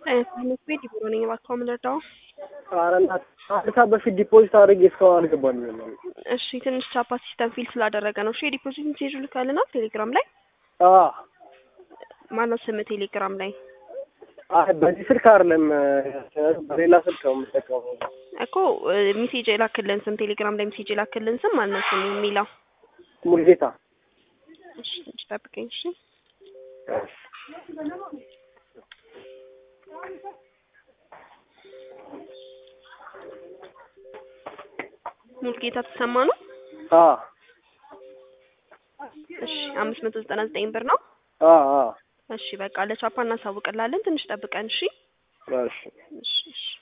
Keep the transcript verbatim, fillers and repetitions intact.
ትንሽ ቤት ይቦረኝ ባካው ምንረዳው አረና አታ በፊት ዲፖዚት አድርጌ እስካሁን አልገባኝም። እሺ ትንሽ ቻፓ ሲስተም ፊል ስላደረገ ነው። እሺ ዲፖዚት ሜሴጅ ልካልና ቴሌግራም ላይ አ ማነው ስም ቴሌግራም ላይ አይ በዚህ ስልክ አይደለም በሌላ ስልክ ነው የምጠቀመው እኮ ሜሴጅ ላክልን ስም ቴሌግራም ላይ ሜሴጅ ላክልን ስም ማነው ስሙ የሚለው ሙልጌታ። እሺ ትንሽ ጠብቀኝ። እሺ ሙልጌታ ተሰማ ነው። አ እሺ አምስት መቶ ዘጠና ዘጠኝ ብር ነው። አ አ እሺ በቃ ለቻፓ እናሳውቅላለን። ትንሽ ጠብቀን። እሺ እሺ እሺ እሺ